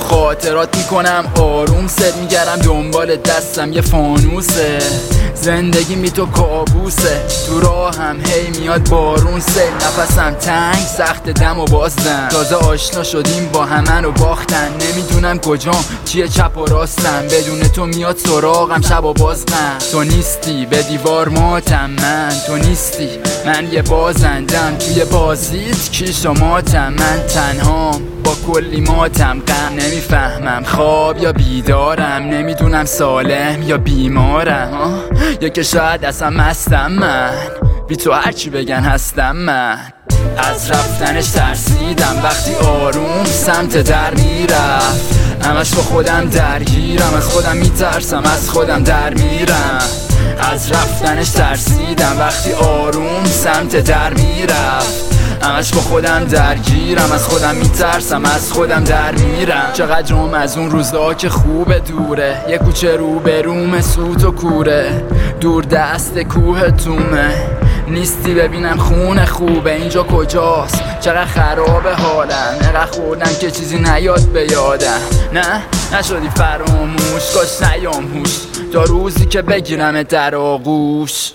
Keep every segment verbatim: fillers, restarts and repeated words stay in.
خاطرات میکنم آروم، سر میگردم دنبال دستم یه فانوسه. زندگی می تو کابوسه، تو راه هم هی میاد بارون، سه نفسم تنگ سخت دم و بازدم. تازه آشنا شدیم با همن و باختن، نمیدونم کجام چیه چپ و راستم. بدون تو میاد سراغم شب و بازغم. تو نیستی به دیوار ماتم من، تو نیستی من یه بازندم توی بازیت کیش و ماتم. من تنهام با کلی ماتم غم، نمیفهمم خواب یا بیدارم، نمیدونم سالم یا بیمارم، یا که شاید اصلا مستم من، بی تو هرچی بگن هستم من. از رفتنش ترسیدم وقتی آروم سمت در میرفت، همش با خودم درگیرم، از خودم میترسم از خودم در میرم. از رفتنش ترسیدم وقتی آروم سمت در میرفت، همش با خودم درگیرم، از خودم میترسم از خودم در میرم. چقدرم از اون روزا که خوبه دوره، یه کوچه رو به روم سوت و کوره، دور دست کوه تومه. نیستی ببینم خونه خوبه، اینجا کجاست چقدر خرابه حالم. نقدر خوردم که چیزی نیاد به یادم، نه نشدی فراموش، کاش نیام هوش تا روزی که بگیرم در آغوش.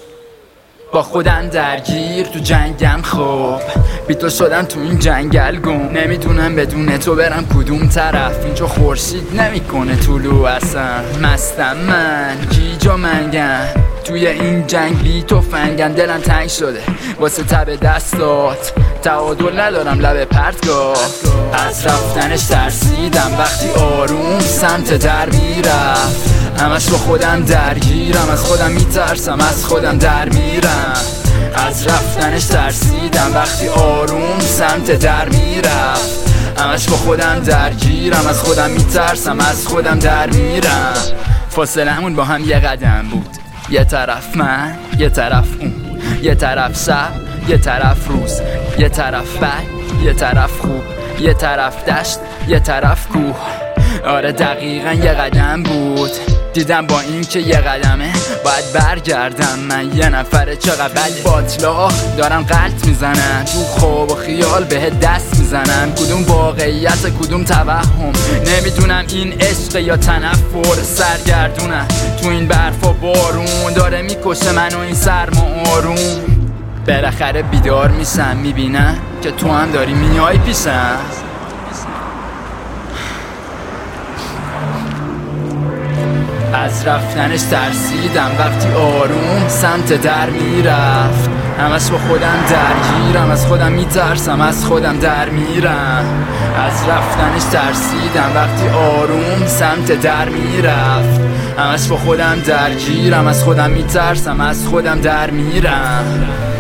با خودم درگیر تو جنگم خوب، بی تو شدم تو این جنگل گم. نمیدونم بدون تو برم کدوم طرف، اینجا خورشید نمیکنه طلوع اصلا. مستم من گیجا منگم توی این جنگ، بی تو فنگم. دلم تنگ شده واسه تب دستات، تعادل ندارم لب پرتگاه. از رفتنش ترسیدم وقتی آروم سمت در میرفت، همش با خودم درگیرم، از خودم میترسم از خودم در میرم. از رفتنش ترسیدم وقتی آروم سمت در میرفت، همش با خودم درگیرم، از خودم میترسم از خودم در میرم. فاصلمون با هم یه قدم بود، یه طرف من یه طرف اون، یه طرف شب یه طرف روز، یه طرف بد یه طرف خوب، یه طرف دشت یه طرف کوه. آره دقیقا یه قدم بود، دیدم با این که یه قدمه باید برگردم. من یه نفره چقدر بد باطلاق دارم غلط میزنم، تو خواب و خیال به دست میزنم. کدوم واقعیت کدوم توهم، نمیدونم این عشق یا تنفر. سرگردونم تو این برف و بارون، داره میکشه منو این سرما آروم. بالاخره بیدار میشم میبینم که تو هم داری میای پیشم. از رفتنش ترسیدم وقتی آروم سمت در میرفت، همش با خودم درگیرم، از خودم میترسم از خودم در میرم. از رفتنش ترسیدم وقتی آروم سمت در میرفت، همش با خودم درگیرم، از خودم میترسم از خودم در میرم.